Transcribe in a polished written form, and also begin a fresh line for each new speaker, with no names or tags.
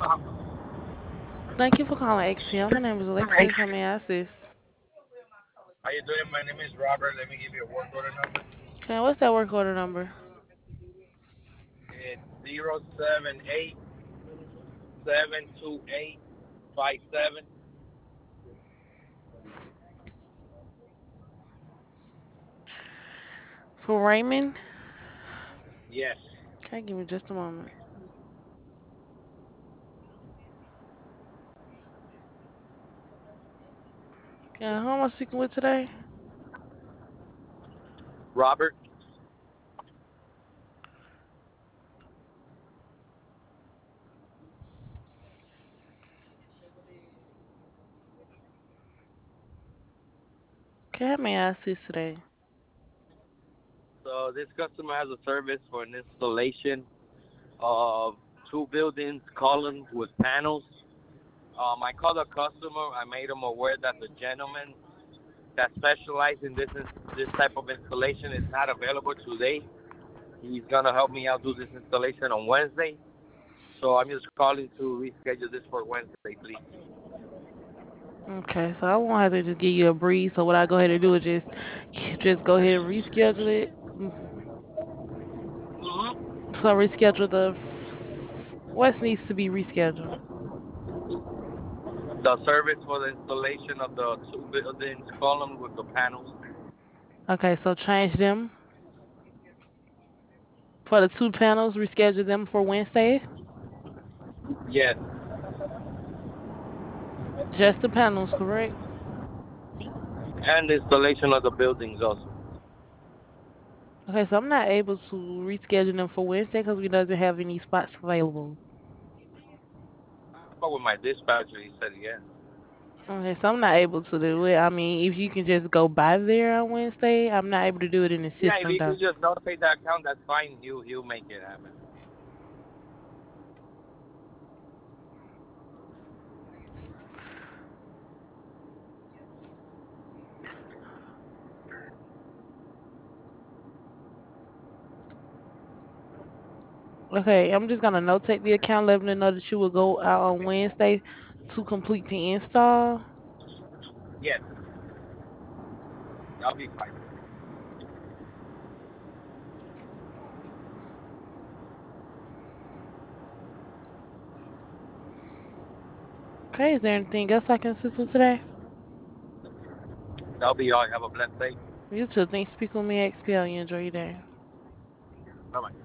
Thank you for calling XPL. My name is Alexis. How may I assist?
How you doing? My name is Robert. Let me give you a work order number.
Okay, what's that work order number?
It's 078-728-57.
For Raymond?
Yes.
Okay, give me just a moment. Yeah, who am I speaking with today?
Robert.
Okay, how may I assist today?
So this customer has a service for an installation of two buildings, columns with panels. I called the customer. I made him aware that the gentleman that specializes in this type of installation is not available today. He's gonna help me out do this installation on Wednesday. So I'm just calling to reschedule this for Wednesday, please.
Okay, so I won't have to just give you a brief. So what I go ahead and do is just go ahead and reschedule it.
Mm-hmm.
So reschedule what needs to be rescheduled.
The service for the installation of the two buildings column with the panels.
Okay, so change them for the two panels. Reschedule them for Wednesday.
Yes.
Just the panels, correct?
And the installation of the buildings also.
Okay, so I'm not able to reschedule them for Wednesday because we doesn't have any spots available.
I spoke with my dispatcher. He said yes.
Okay, so I'm not able to do it. I mean, if you can just go by there on Wednesday, I'm not able to do it in the
Yeah, if
system
you
though.
could just notate that account, that's fine. He'll make it happen.
Okay, I'm just gonna notate the account, letting them know that you will go out on Wednesday to complete the install.
Yes, that'll be fine.
Okay, is there anything else I can assist with today?
That'll be all. Have a blessed day.
You too. Thanks for speaking with me, XPL. You enjoy your day.
Bye bye.